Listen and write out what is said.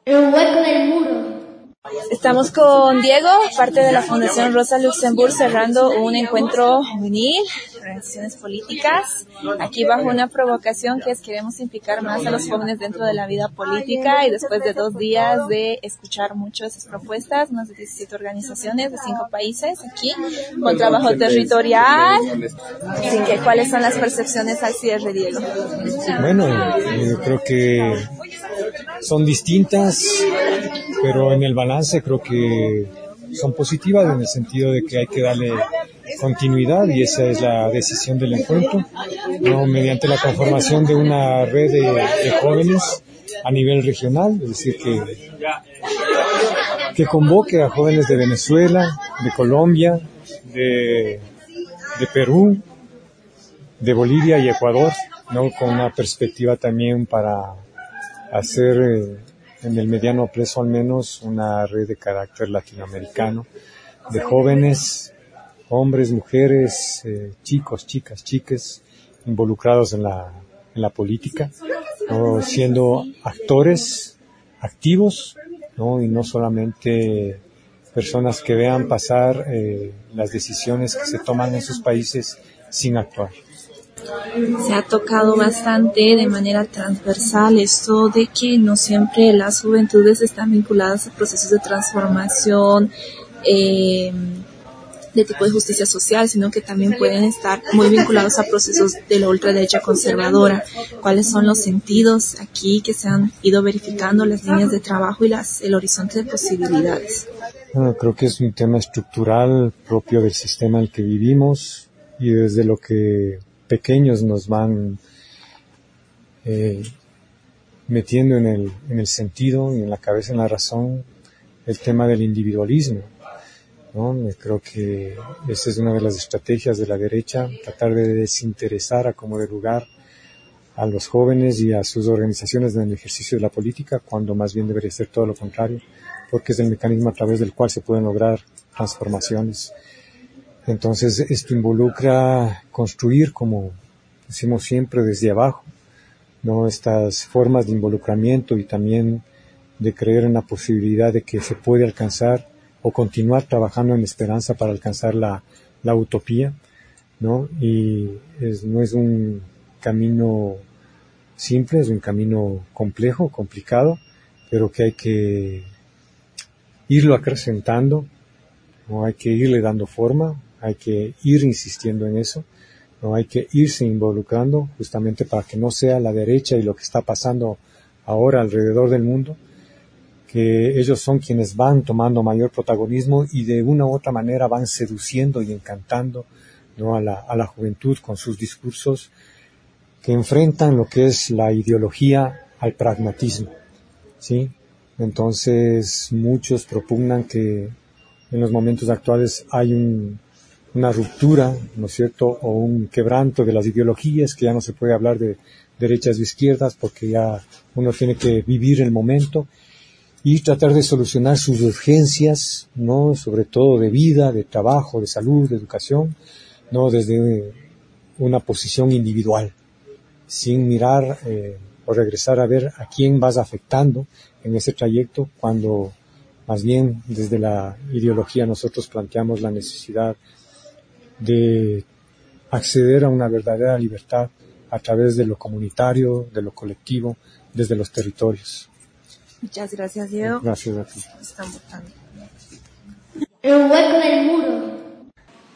El hueco del muro. Estamos con Diego, parte de la Fundación Rosa Luxemburg, cerrando un encuentro juvenil, organizaciones políticas, aquí bajo una provocación que es queremos implicar más a los jóvenes dentro de la vida política, y después de 2 días de escuchar muchas de esas propuestas, más de 17 organizaciones de 5 países aquí, con trabajo territorial. Así que, ¿cuáles son las percepciones al cierre, Diego? Bueno, yo creo que son distintas, pero en el balance creo que son positivas en el sentido de que hay que darle continuidad, y esa es la decisión del encuentro, ¿no? Mediante la conformación de una red de jóvenes a nivel regional, es decir, que convoque a jóvenes de Venezuela, de Colombia, de Perú, de Bolivia y Ecuador, ¿no? Con una perspectiva también para hacer en el mediano plazo al menos una red de carácter latinoamericano de jóvenes, hombres, mujeres, chicos, chicas, chiques involucrados en la política, ¿no? Siendo actores activos, ¿no? Y no solamente personas que vean pasar las decisiones que se toman en sus países sin actuar. Se ha tocado bastante de manera transversal esto de que no siempre las juventudes están vinculadas a procesos de transformación de tipo de justicia social, sino que también pueden estar muy vinculados a procesos de la ultraderecha conservadora. ¿Cuáles son los sentidos aquí que se han ido verificando, las líneas de trabajo y el horizonte de posibilidades? Bueno, creo que es un tema estructural propio del sistema en el que vivimos, y desde lo que pequeños nos van metiendo en el sentido y en la cabeza, en la razón, el tema del individualismo, ¿no? Creo que esa es una de las estrategias de la derecha, tratar de desinteresar a como de lugar a los jóvenes y a sus organizaciones en el ejercicio de la política, cuando más bien debería ser todo lo contrario, porque es el mecanismo a través del cual se pueden lograr transformaciones. Entonces, esto involucra construir, como decimos siempre, desde abajo, ¿no? Estas formas de involucramiento y también de creer en la posibilidad de que se puede alcanzar o continuar trabajando en esperanza para alcanzar la utopía, ¿no? Y no es un camino simple, es un camino complejo, complicado, pero que hay que irlo acrecentando, ¿no? Hay que irle dando forma, hay que ir insistiendo en eso, ¿no? Hay que irse involucrando justamente para que no sea la derecha y lo que está pasando ahora alrededor del mundo, que ellos son quienes van tomando mayor protagonismo y de una u otra manera van seduciendo y encantando, ¿no? a la juventud con sus discursos que enfrentan lo que es la ideología al pragmatismo, ¿sí? Entonces muchos propugnan que en los momentos actuales hay una ruptura, ¿no es cierto?, o un quebranto de las ideologías, que ya no se puede hablar de derechas o izquierdas porque ya uno tiene que vivir el momento y tratar de solucionar sus urgencias, ¿no?, sobre todo de vida, de trabajo, de salud, de educación, ¿no?, desde una posición individual, sin mirar o regresar a ver a quién vas afectando en ese trayecto, cuando más bien desde la ideología nosotros planteamos la necesidad de acceder a una verdadera libertad a través de lo comunitario, de lo colectivo, desde los territorios. Muchas gracias, Diego. Gracias a ti. Están votando. El hueco del muro.